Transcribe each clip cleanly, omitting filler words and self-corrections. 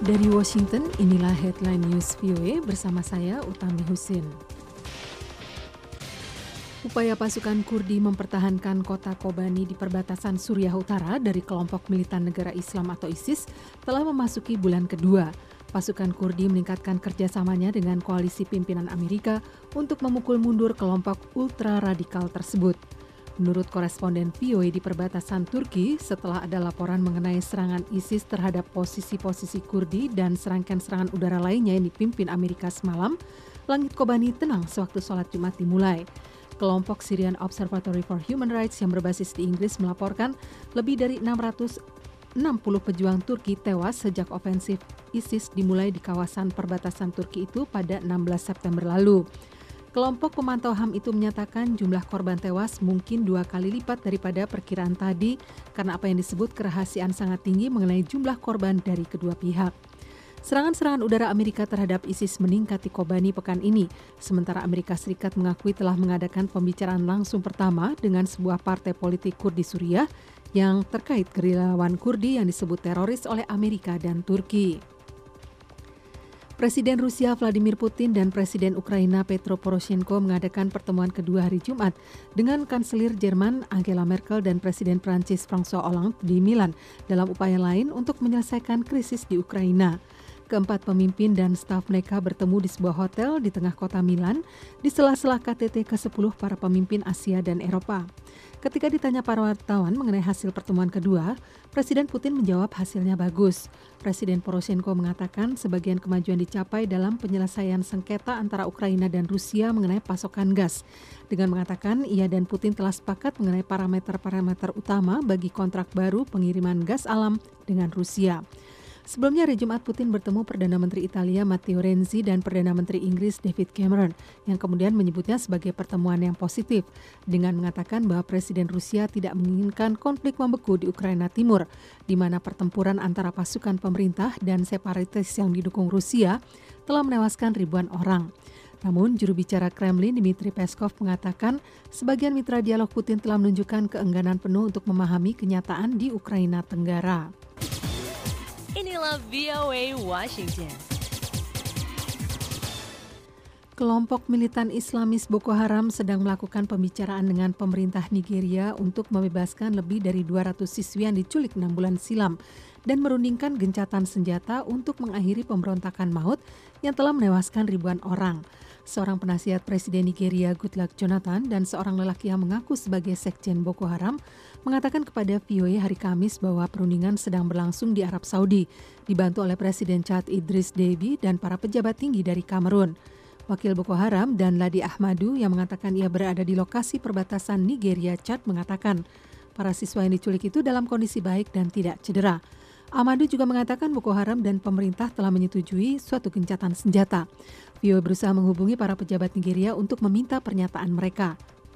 Dari Washington, inilah Headline News VOA bersama saya, Utami Husin. Upaya pasukan Kurdi mempertahankan kota Kobani di perbatasan Suriah Utara dari kelompok militan negara Islam atau ISIS telah memasuki bulan kedua. Pasukan Kurdi meningkatkan kerjasamanya dengan koalisi pimpinan Amerika untuk memukul mundur kelompok ultra-radikal tersebut. Menurut koresponden VOA di perbatasan Turki, setelah ada laporan mengenai serangan ISIS terhadap posisi-posisi Kurdi dan serangkaian serangan udara lainnya yang dipimpin Amerika semalam, langit Kobani tenang sewaktu sholat Jumat dimulai. Kelompok Syrian Observatory for Human Rights yang berbasis di Inggris melaporkan lebih dari 660 pejuang Turki tewas sejak ofensif ISIS dimulai di kawasan perbatasan Turki itu pada 16 September lalu. Kelompok pemantau HAM itu menyatakan jumlah korban tewas mungkin 2 kali lipat daripada perkiraan tadi karena apa yang disebut kerahasiaan sangat tinggi mengenai jumlah korban dari kedua pihak. Serangan-serangan udara Amerika terhadap ISIS meningkat di Kobani pekan ini, sementara Amerika Serikat mengakui telah mengadakan pembicaraan langsung pertama dengan sebuah partai politik Kurdi Suriah yang terkait gerilyawan Kurdi yang disebut teroris oleh Amerika dan Turki. Presiden Rusia Vladimir Putin dan Presiden Ukraina Petro Poroshenko mengadakan pertemuan kedua hari Jumat dengan Kanselir Jerman Angela Merkel dan Presiden Prancis François Hollande di Milan dalam upaya lain untuk menyelesaikan krisis di Ukraina. Keempat pemimpin dan staf mereka bertemu di sebuah hotel di tengah kota Milan di sela-sela KTT ke-10 para pemimpin Asia dan Eropa. Ketika ditanya para wartawan mengenai hasil pertemuan kedua, Presiden Putin menjawab hasilnya bagus. Presiden Poroshenko mengatakan sebagian kemajuan dicapai dalam penyelesaian sengketa antara Ukraina dan Rusia mengenai pasokan gas. Dengan mengatakan ia dan Putin telah sepakat mengenai parameter-parameter utama bagi kontrak baru pengiriman gas alam dengan Rusia. Sebelumnya hari Jumat Putin bertemu Perdana Menteri Italia Matteo Renzi dan Perdana Menteri Inggris David Cameron yang kemudian menyebutnya sebagai pertemuan yang positif dengan mengatakan bahwa Presiden Rusia tidak menginginkan konflik membeku di Ukraina Timur di mana pertempuran antara pasukan pemerintah dan separatis yang didukung Rusia telah menewaskan ribuan orang. Namun juru bicara Kremlin Dmitry Peskov mengatakan sebagian mitra dialog Putin telah menunjukkan keengganan penuh untuk memahami kenyataan di Ukraina Tenggara. Inilah VOA Washington. Kelompok militan Islamis Boko Haram sedang melakukan pembicaraan dengan pemerintah Nigeria untuk membebaskan lebih dari 200 siswi yang diculik 6 bulan silam dan merundingkan gencatan senjata untuk mengakhiri pemberontakan maut yang telah menewaskan ribuan orang. Seorang penasihat Presiden Nigeria Goodluck Jonathan dan seorang lelaki yang mengaku sebagai sekjen Boko Haram mengatakan kepada VOA hari Kamis bahwa perundingan sedang berlangsung di Arab Saudi, dibantu oleh Presiden Chad Idris Deby dan para pejabat tinggi dari Kamerun. Wakil Boko Haram dan Ladi Ahmadu yang mengatakan ia berada di lokasi perbatasan Nigeria-Chad mengatakan para siswa yang diculik itu dalam kondisi baik dan tidak cedera. Ahmadu juga mengatakan Boko Haram dan pemerintah telah menyetujui suatu gencatan senjata. VOA berusaha menghubungi para pejabat Nigeria untuk meminta pernyataan mereka.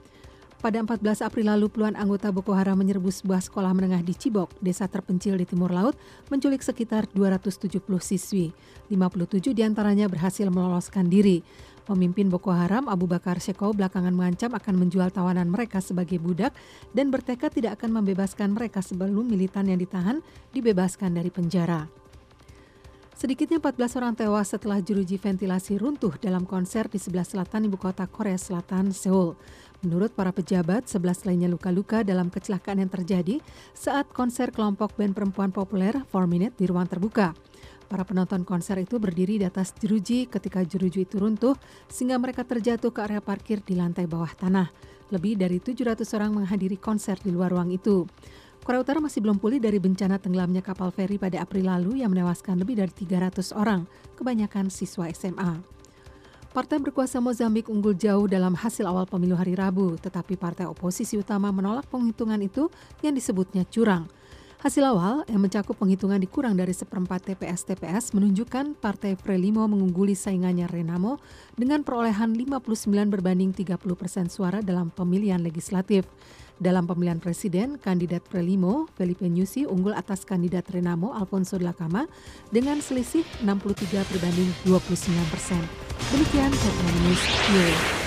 Pada 14 April lalu, puluhan anggota Boko Haram menyerbu sebuah sekolah menengah di Chibok, desa terpencil di timur laut, menculik sekitar 270 siswi. 57 diantaranya berhasil meloloskan diri. Pemimpin Boko Haram, Abu Bakar Shekau, belakangan mengancam akan menjual tawanan mereka sebagai budak dan bertekad tidak akan membebaskan mereka sebelum militan yang ditahan dibebaskan dari penjara. Sedikitnya 14 orang tewas setelah jeruji ventilasi runtuh dalam konser di sebelah selatan ibu kota Korea Selatan, Seoul. Menurut para pejabat, 11 lainnya luka-luka dalam kecelakaan yang terjadi saat konser kelompok band perempuan populer 4 Minute di ruang terbuka. Para penonton konser itu berdiri di atas jeruji ketika jeruji itu runtuh sehingga mereka terjatuh ke area parkir di lantai bawah tanah. Lebih dari 700 orang menghadiri konser di luar ruang itu. Korea Utara masih belum pulih dari bencana tenggelamnya kapal feri pada April lalu yang menewaskan lebih dari 300 orang, kebanyakan siswa SMA. Partai berkuasa Mozambik unggul jauh dalam hasil awal pemilu hari Rabu, tetapi partai oposisi utama menolak penghitungan itu yang disebutnya curang. Hasil awal yang mencakup penghitungan di kurang dari seperempat TPS menunjukkan Partai Frelimo mengungguli saingannya Renamo dengan perolehan 59 berbanding 30% suara dalam pemilihan legislatif. Dalam pemilihan presiden, kandidat Frelimo, Felipe Nyusi, unggul atas kandidat Renamo, Alfonso Dhlakama, dengan selisih 63 berbanding 29%. Demikian Headline News VOA.